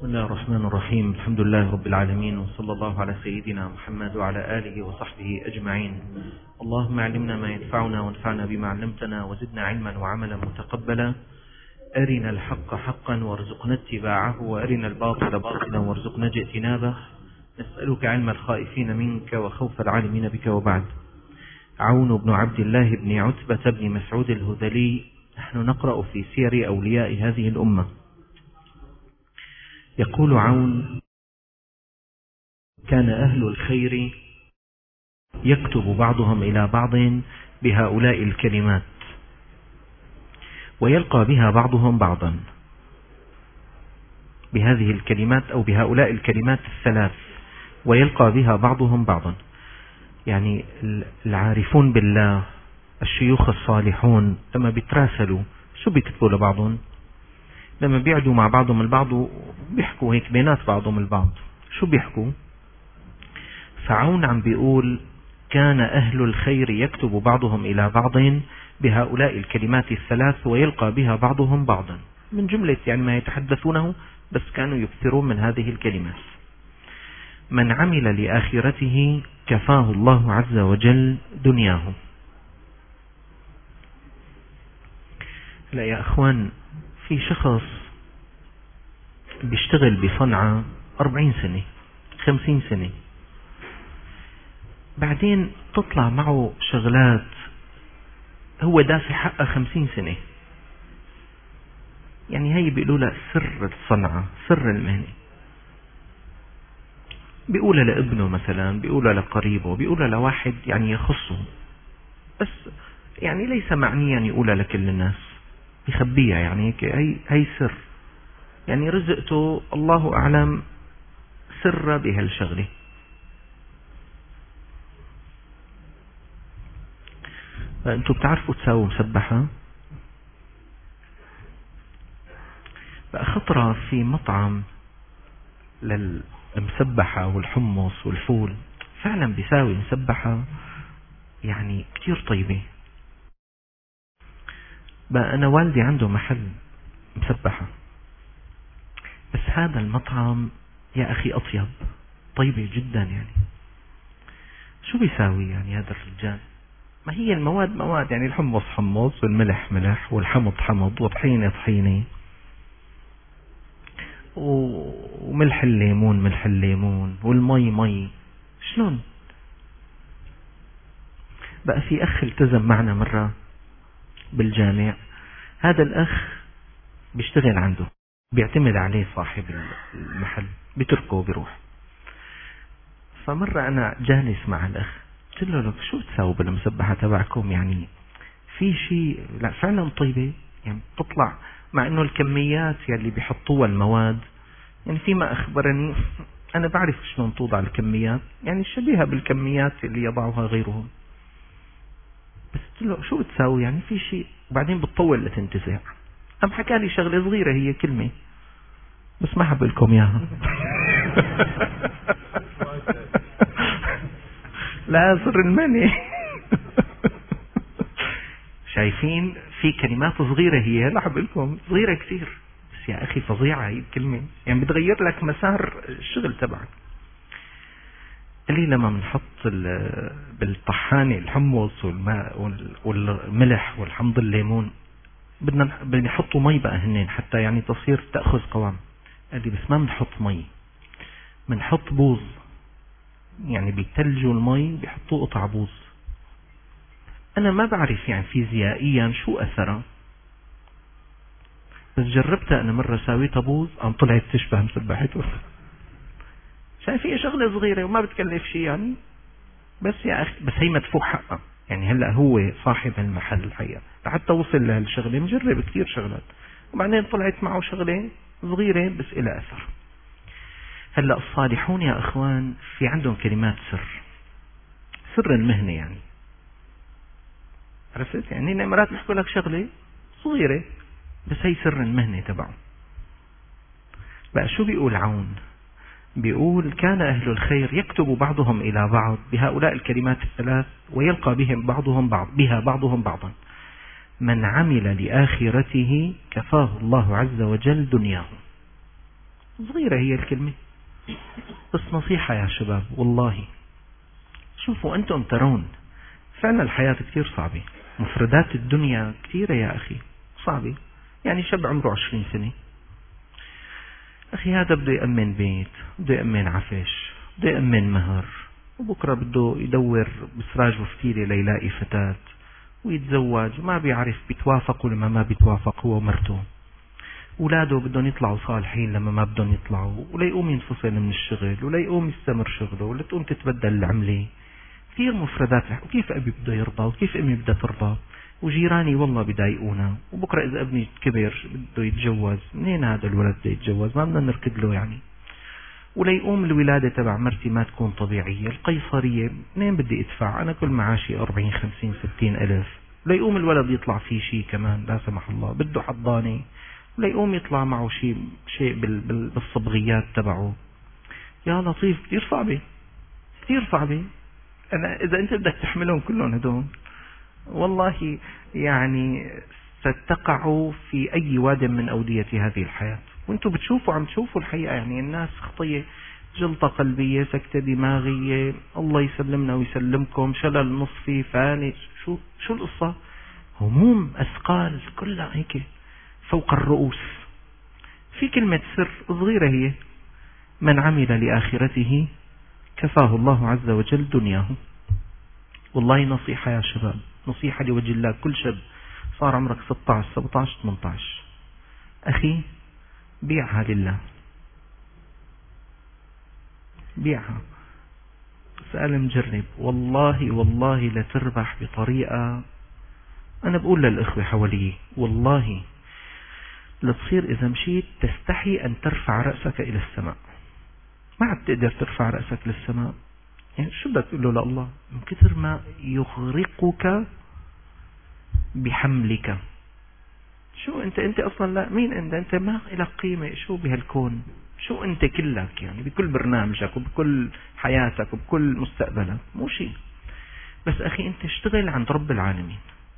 بسم الله الرحمن الرحيم. الحمد لله رب العالمين، وصلى الله على سيدنا محمد وعلى آله وصحبه أجمعين. اللهم علمنا ما ينفعنا وانفعنا بما علمتنا وزدنا علما وعملا متقبلا. أرنا الحق حقا وارزقنا اتباعه، وأرنا الباطل باطلا وارزقنا اجتنابه. نسألك علم الخائفين منك وخوف العالمين بك. وبعد. عون بن عبد الله بن عتبة بن مسعود الهذلي. نحن نقرأ في سير أولياء هذه الأمة. يقول عون: كان أهل الخير يكتب بعضهم إلى بعض بهؤلاء الكلمات، ويلقى بها بعضهم بعضا، بهذه الكلمات أو بهؤلاء الكلمات الثلاث، ويلقى بها بعضهم بعضا. يعني العارفون بالله، الشيوخ الصالحون، لما بيتراسلوا شو بيكتبوا لبعضهم؟ لما بيقعدوا مع بعضهم البعض بيحكوا هيك بينات بعضهم البعض، شو بيحكوا؟ فعون عم بيقول: كان أهل الخير يكتب بعضهم إلى بعض بهؤلاء الكلمات الثلاث، ويلقى بها بعضهم بعضا، من جملة يعني ما يتحدثونه، بس كانوا يكثرون من هذه الكلمات. من عمل لآخرته كفاه الله عز وجل دنياه. لا يا أخوان، في شخص بيشتغل بصنعة 40 سنة 50 سنة، بعدين تطلع معه شغلات هو دافع حقها 50 سنة. يعني هي بيقولوا لها سر الصنعة، سر المهنة. بيقولها لابنه مثلا، بيقولها لقريبه، بيقولها لواحد يعني يخصه، بس يعني ليس معنيا يقولها لكل الناس، يخبيها. يعني هي سر، يعني رزقته الله أعلم سر بهالشغلة. فأنتوا بتعرفوا تساووا مسبحة؟ بقى خطرة في مطعم للمسبحة والحمص والفول، فعلا بيساوي مسبحة يعني كتير طيبة. بقى أنا والدي عنده محل مسبحة، بس هذا المطعم يا أخي أطيب، طيبة جدا. يعني شو بيساوي يعني هذا الرجال؟ ما هي المواد مواد، يعني الحمص حمص والملح ملح والحمض حمض وطحينة طحينة وملح الليمون ملح الليمون والمي مي. شلون؟ بقى في أخ التزم معنا مرة بالجامع، هذا الأخ بيشتغل عنده، بيعتمد عليه صاحب المحل، بتركه وبيروح. فمرة أنا جالس مع الأخ، قلت له: لك شو تساوي بالمسبحة تبعكم؟ يعني في شيء لا فعلا طيبة، يعني تطلع، مع انه الكميات يلي بيحطوها المواد، يعني فيما أخبرني أنا بعرف شلون توضع الكميات، يعني شبيهة بالكميات اللي يضعها غيرهم. بس قلت له: شو بتساوي؟ يعني في شيء. وبعدين بتطول لتنتزع. أم حكى لي شغلة صغيرة، هي كلمة بس ما حب لكم إياها. لا، سر المني. شايفين في كلمات صغيرة، هي لا حب لكم صغيرة كثير، بس يا أخي فظيعة هي الكلمة، يعني بتغير لك مسار الشغل تبعك. اللي لما بنحط بالطحانة الحمص والماء والملح والحمض الليمون، بدنا نحطوا مي بقى هنين حتى يعني تصير تأخذ قوام. قال لي: بس ما بنحط مي، بنحط بوظ، يعني بيتلجوا المي بيحطوا قطع بوظ. أنا ما بعرف يعني فيزيائيا شو أثره، بس جربتها أنا مرة، ساويتها بوظ، عم طلعت تشبه مسبحته. شايفين شغلة صغيرة وما بتكلف شيء يعني، بس يا أخي بس هي مدفوع حقها. يعني هلأ هو صاحب المحل الحقيقة، لحتى وصل لهالشغلة مجرب كثير شغلات، وبعدين طلعت معه شغلة صغيرة بس إلى أثر. هلأ الصالحون يا أخوان في عندهم كلمات سر المهنة. يعني عرفت؟ يعني مرات بيحكوا لك شغلة صغيرة بس هي سر المهنة تبعه. بقى شو بيقول عون؟ بيقول: كان أهل الخير يكتب بعضهم إلى بعض بهؤلاء الكلمات الثلاث، ويلقى بها بعضهم بعضا. من عمل لآخرته كفاه الله عز وجل دنياه. صغيرة هي الكلمة، بس نصيحة يا شباب والله. شوفوا أنتم ترون فعلا الحياة كتير صعبة، مفردات الدنيا كتيرة يا أخي صعبة. يعني شاب عمره 20 سنة أخي هذا بده يأمن بيت، بده يأمن عفش، بده يأمن مهر، وبكرة بده يدور بسراج وفتيلة ليلاقي فتاة ويتزوج، ما بيعرف بيتوافق لما ما بيتوافق هو ومرته. أولاده بدهم يطلعوا صالحين لما ما بدهم يطلعوا، ولا يقوم ينفصل من الشغل، ولا يقوم يستمر شغله، ولا تقوم تتبدل العملة. كثير مفردات. وكيف أبي بده يرضى، وكيف أمي بدها ترضى، وجيراني والله بضايقونا، وبكرة إذا ابني كبر بده يتجوز، منين هذا الولد بده يتجوز، ما بدنا نركض له يعني. ولا يقوم الولادة تبع مرتي ما تكون طبيعية، القيصرية منين بدي ادفع، أنا كل معاشي 40 50 60 ألف. ولا يقوم الولد يطلع فيه شيء كمان لا سمح الله بده حضانة، ولا يقوم يطلع معه شيء بالصبغيات تبعه. يا لطيف كثير صعبة، كثير صعبة. أنا إذا أنت بدك تحملهم كلهم هدول والله يعني ستقعوا في أي واد من أودية هذه الحياة. وأنتم بتشوفوا عم تشوفوا الحقيقة، يعني الناس خطية، جلطة قلبية، سكتة دماغية، الله يسلمنا ويسلمكم، شلل نصفي، فالج، شو القصة؟ هموم أثقال كلها هيك فوق الرؤوس. في كلمة سر صغيرة هي: من عمل لآخرته كفاه الله عز وجل دنياه. والله نصيحة يا شباب، نصيحة لوجه الله. كل شاب صار عمرك 16 17 18 أخي بيعها لله، بيعها. سأل مجرب والله والله لتربح بطريقة. أنا بقول للإخوة حوالي والله لتصير إذا مشيت تستحي أن ترفع رأسك إلى السماء، ما عاد تقدر ترفع رأسك للسماء. يعني شو بدك تقول له لله من كثر ما يغرقك بحملك. شو انت اصلا لا مين انت ما لك قيمة شو بهالكون، شو انت كلك يعني بكل برنامجك وبكل حياتك وبكل مستقبلك مو شيء. بس اخي انت اشتغل عند رب العالمين،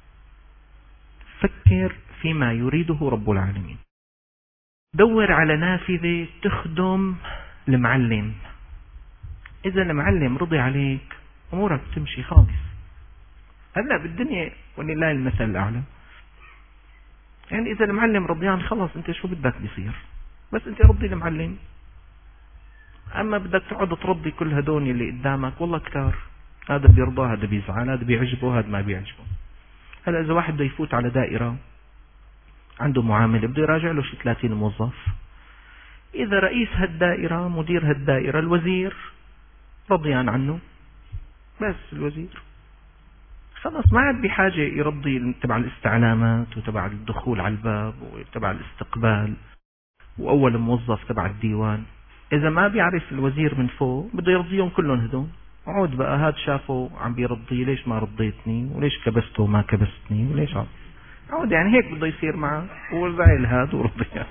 فكر فيما يريده رب العالمين، دور على نافذة تخدم المعلم. اذا المعلم رضي عليك امورك تمشي خالص. هلا بالدنيا ولله المثل الاعلى، يعني اذا المعلم رضيان خلص انت شو بدك بيصير، بس انت رضي المعلم. اما بدك تقعد ترضي كل هدول اللي قدامك والله كتار، هذا بيرضى هذا بيزعل، هذا بيعجبه هذا ما بيعجبه. هلا اذا واحد بده يفوت على دائرة عنده معاملة بده يراجع له شي 30 موظف، اذا رئيس هالدائرة مدير هالدائرة الوزير رضيان عنه بس الوزير خلص ما عاد بحاجة يرضي تبع الاستعلامات وتبع الدخول على الباب وتبع الاستقبال وأول موظف تبع الديوان. إذا ما بيعرف الوزير من فوق بده يرضيهم كلهم هدول. عود بقى هاد شافه عم بيرضي ليش ما رضيتني، وليش كبسته وما كبستني، وليش عود يعني هيك بده يصير معه، وزعل هاد ورضيه.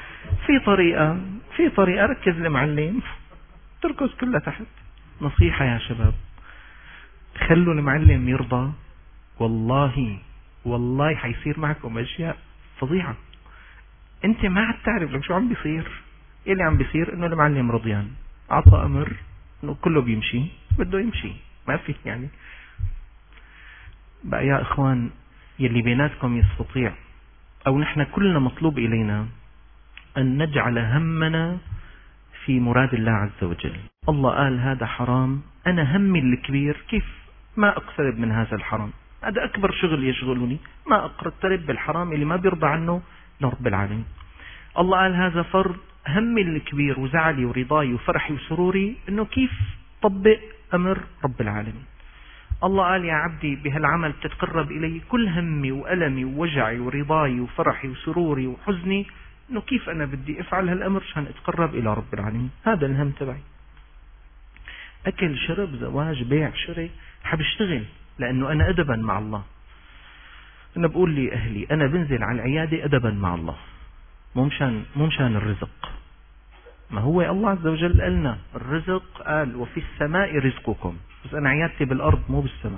في طريقة ركز المعلم تركز كلها تحت. نصيحة يا شباب، خلوا المعلم يرضى، والله حيصير معكم أشياء فظيعة. انت ما عاد تعرف لك شو عم بيصير. اللي عم بيصير انه المعلم رضيان اعطى امر انه كله بيمشي بده يمشي، ما في يعني. بقى يا اخوان يلي بيناتكم يستطيع او نحن كلنا مطلوب الينا ان نجعل همنا في مراد الله عز وجل. الله قال هذا حرام، انا همي الكبير كيف ما اقترب من هذا الحرام، هذا اكبر شغل يشغلني، ما اقترب بالحرام اللي ما بيرضى عنه لرب العالمين. الله قال هذا فرض، همي الكبير وزعلي ورضاي وفرحي وسروري انه كيف طبق امر رب العالمين. الله قال يا عبدي بهالعمل تتقرب الي، كل همي والمي ووجعي ورضاي وفرحي وسروري وحزني انه كيف انا بدي افعل هالامر عشان اتقرب الى رب العالمين. هذا الهم تبعي. اكل شرب زواج بيع شراء حبشتغل لانه انا ادبا مع الله. انا بقول لي اهلي انا بنزل على العيادة ادبا مع الله، مو مشان الرزق. ما هو الله عز وجل قالنا الرزق، قال وفي السماء رزقكم، بس انا عيادتي بالارض مو بالسماء.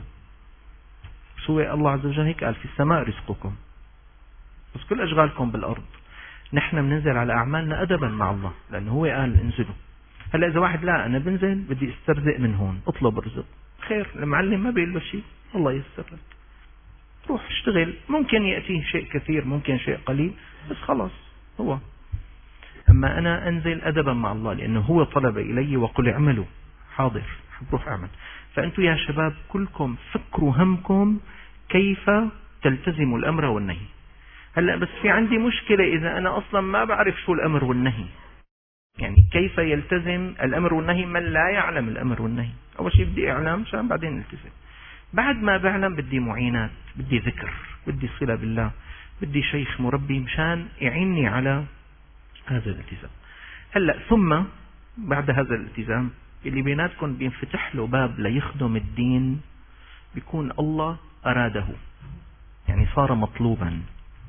بس هو الله عز وجل هيك قال في السماء رزقكم، بس كل اشغالكم بالارض. نحن بننزل على أعمالنا أدبا مع الله، لأنه هو قال انزلوا. هلا إذا واحد لا أنا بنزل بدي استرزق من هون، اطلب رزق، خير، المعلم ما بيقول له شيء، الله ييسر لك، روح اشتغل. ممكن يأتيه شيء كثير، ممكن شيء قليل، بس خلاص هو. أما أنا أنزل أدبا مع الله، لأنه هو طلب إلي وقل اعملوا، حاضر بروح أعمل. فأنتوا يا شباب كلكم فكروا همكم كيف تلتزموا الأمر والنهي. هلأ بس في عندي مشكلة، إذا أنا أصلا ما بعرف شو الأمر والنهي، يعني كيف يلتزم الأمر والنهي من لا يعلم الأمر والنهي؟ أول شيء بدي إعلام عشان بعدين نلتزم. بعد ما بعلم بدي معينات، بدي ذكر، بدي صلة بالله، بدي شيخ مربي مشان يعيني على هذا الالتزام. هلأ ثم بعد هذا الالتزام اللي بيناتكم بينفتح له باب ليخدم الدين، بيكون الله أراده، يعني صار مطلوبا.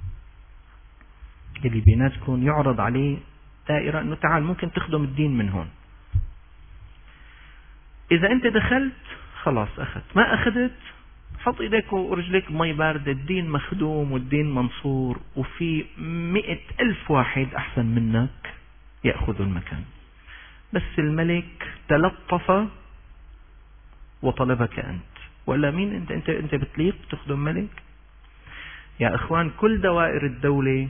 اللي بيناتكم يعرض عليه دائرة انه تعال ممكن تخدم الدين من هون. اذا انت دخلت خلاص اخذت، ما اخذت حط ايديك ورجليك بمي باردة، الدين مخدوم والدين منصور، وفي 100,000 واحد احسن منك يأخذ المكان. بس الملك تلطف وطلبك انت، ولا مين انت بتليق تخدم ملك؟ يا اخوان كل دوائر الدولة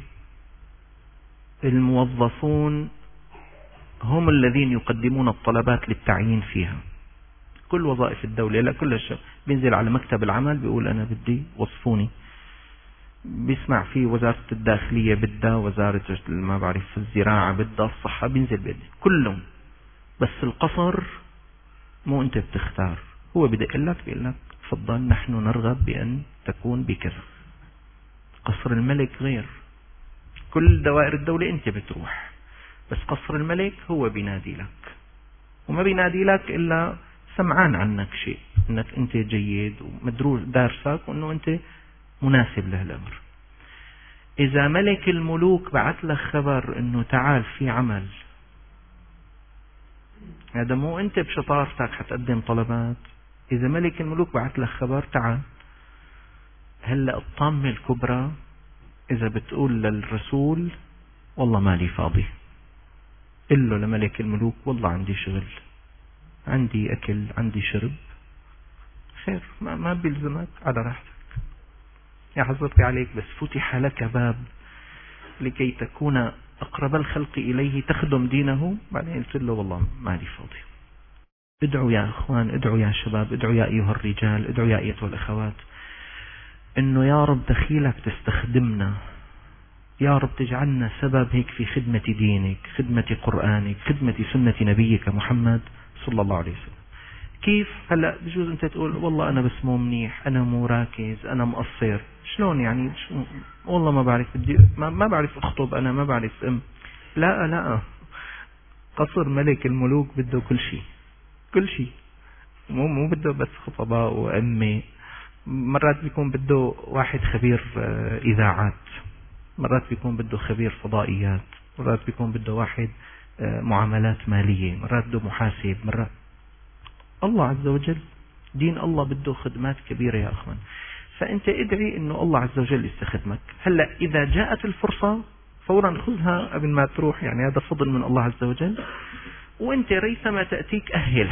الموظفون هم الذين يقدمون الطلبات للتعيين فيها. كل وظائف الدولة، لا كل الشيء بينزل على مكتب العمل بيقول أنا بدي وصفوني، بيسمع فيه وزارة الداخلية بدها، وزارة ما بعرف الزراعة بدها، الصحة، بينزل بدي كلهم. بس القصر مو أنت بتختار، هو بدق لك بيقول لك تفضل نحن نرغب بأن تكون بكذا. قصر الملك غير، كل دوائر الدولة أنت بتروح، بس قصر الملك هو بينادي لك، وما بينادي لك إلا سمعان عنك شيء، أنك أنت جيد ومدروس دارسك وأنه أنت مناسب له الأمر. إذا ملك الملوك بعت لك خبر أنه تعال في عمل، هذا مو أنت بشطارتك حتقدم طلبات. إذا ملك الملوك بعت لك خبر تعال، هلأ الطامة الكبرى إذا بتقول للرسول والله مالي فاضي، قل له لملك الملوك والله عندي شغل، عندي أكل، عندي شرب، خير، ما بيلزمك، على راحتك يا حضرتي عليك، بس فتح لك باب لكي تكون أقرب الخلق إليه تخدم دينه. بعدين قلت له والله مالي فاضي. ادعوا يا أخوان، ادعوا يا شباب، ادعوا يا أيها الرجال، ادعوا يا أيها الأخوات، إنه يا رب دخيلك تستخدمنا، يا رب تجعلنا سبب هيك في خدمة دينك، خدمة قرآنك، خدمة سنة نبيك محمد صلى الله عليه وسلم. كيف؟ هلأ بجوز أنت تقول والله أنا بس مو منيح، أنا مو راكز، أنا مقصر. شلون يعني؟ والله ما بعرف، بدي ما بعرف أخطب، أنا ما بعرف لا، قصر ملك الملوك بده كل شيء، كل شيء، مو بده بس خطباء وأمي. مرات بيكون بده واحد خبير إذاعات، مرات بيكون بده خبير فضائيات، مرات بيكون بده واحد معاملات مالية، مرات بده محاسب، مرات. الله عز وجل دين الله بده خدمات كبيرة يا أخوان. فأنت ادعي إنه الله عز وجل يستخدمك. هلأ إذا جاءت الفرصة فورا خذها قبل ما تروح، يعني هذا فضل من الله عز وجل. وانت ريثما تأتيك أهل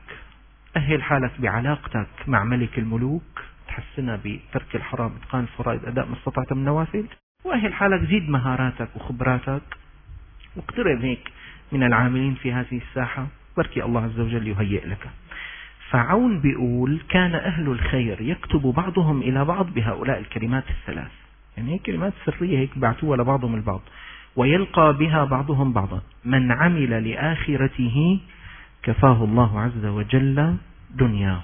حالك بعلاقتك مع ملك الملوك، تحسنها بترك الحرام، اتقان الفرائض، أداء ما استطعت من النوافل، وأهل حالك زيد مهاراتك وخبراتك، واقترب هيك من العاملين في هذه الساحة، بركي الله عز وجل يهيئ لك. فعون بيقول كان أهل الخير يكتب بعضهم إلى بعض بهؤلاء الكلمات الثلاث، يعني هي كلمات سرية هيك بعتوها لبعضهم البعض، ويلقى بها بعضهم بعضا. من عمل لآخرته كفاه الله عز وجل دنياه.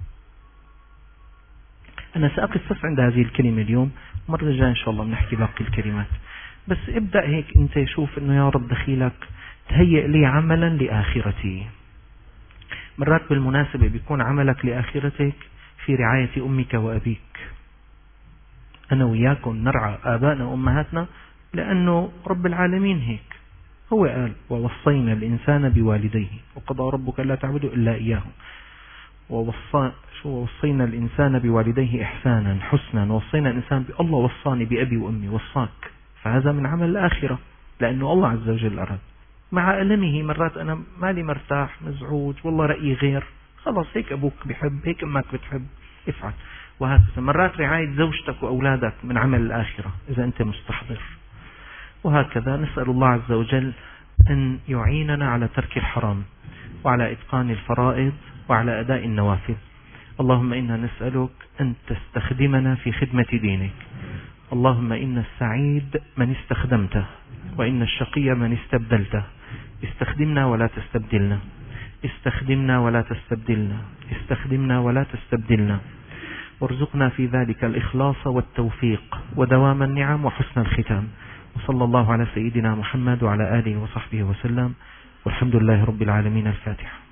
أنا سأقف بس عند هذه الكلمة اليوم، مرة الجاية إن شاء الله بنحكي باقي الكلمات. بس ابدأ هيك أنت شوف إنه يا رب دخيلك تهيئ لي عملا لآخرتي. مرات بالمناسبة بيكون عملك لآخرتك في رعاية أمك وأبيك. أنا وياكم نرعى آبائنا وأمهاتنا لأنه رب العالمين هيك هو قال ووصينا الإنسان بوالديه وقضى ربك لا تعبدوا إلا إياه، ووصينا الإنسان بوالديه إحسانا حسنا، ووصينا الإنسان الله وصاني بأبي وأمي، وصاك، فهذا من عمل الآخرة. لأنه الله عز وجل أراد. مع ألمه مرات أنا مالي مرتاح مزعوج والله رأيي غير، خلاص هيك أبوك بيحب، هيك أمك بتحب، افعل. وهكذا مرات رعاية زوجتك وأولادك من عمل الآخرة إذا أنت مستحضر. وهكذا نسأل الله عز وجل أن يعيننا على ترك الحرام وعلى إتقان الفرائض وعلى أداء النوافل. اللهم إنا نسألك أن تستخدمنا في خدمة دينك. اللهم إن السعيد من استخدمته وإن الشقي من استبدلته. استخدمنا ولا تستبدلنا، استخدمنا ولا تستبدلنا، استخدمنا ولا تستبدلنا، وارزقنا في ذلك الإخلاص والتوفيق ودوام النعم وحسن الختام. وصلى الله على سيدنا محمد وعلى آله وصحبه وسلم، والحمد لله رب العالمين. الفاتحة.